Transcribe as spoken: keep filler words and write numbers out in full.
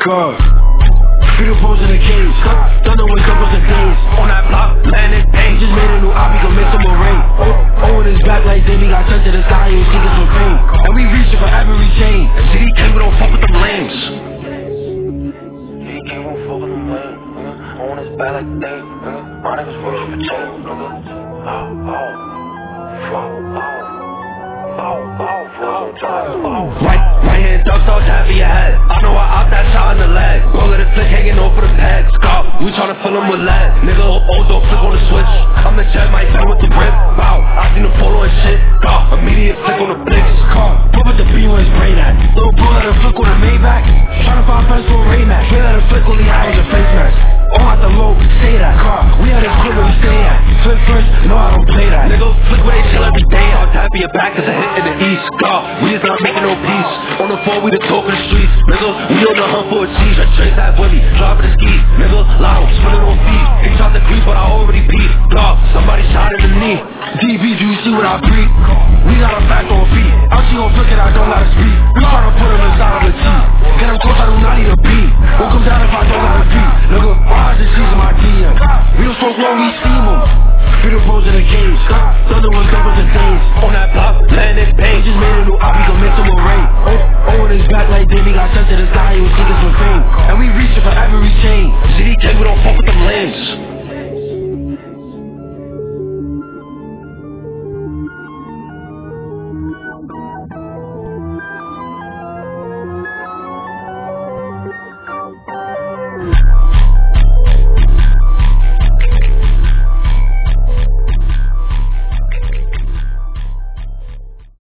car. Free the pose in the cage. Thunder with circles and days. On that block, landed pain. Just made a new obby, gon' make some more rain. Oh, oh, in his back like Davey got sent to the sky, he was seeking some pain. And we reaching for every chain. C D K, we don't fuck with them lames. C D K won't fuck with them lames. On his back like Dave. My niggas working for change, nigga. Oh, oh. Oh, oh. Right, right hand ducks out half of your head. I know I out that shot in the leg. Roll of the flick hanging over the pad. Scarf, we tryna fill him with lead. Nigga, old dog flick on the switch. I'm the jet, might turn with the rip. Wow, I seen the photo and shit. God, immediate flick on the blitz. Car, put with the beam on his brain at. Little bro let him flick on the Maybach. Tryna find friends for a Ray-Mac. He let him flick on the eyes and face mask. Oh, at the low, say that. Car, we had a crib where we stay at. Flip first, no I don't play that. Nigga, flick where they chill every day. I'll tap your back cause a hit in the east. God, we is not making no peace. On the phone, we the talk in the streets. Nigga, we on the hunt for a cheese. I trace that with me, dropping the skis. Nigga, lotto, spinning on feet. He shot the creep, but I already beat. God, somebody shot in the knee. D B, do you see what I breathe? We got a fact on feet. Out she gon' flick it, I don't gotta speak. We tryna put him inside of the T. Get him close, I do not need a beat. Won't come down if I don't gotta beat. Nigga, my eyes and C's in my D M. We don't smoke long, we steam him. Free the pose in the cage. Thunder was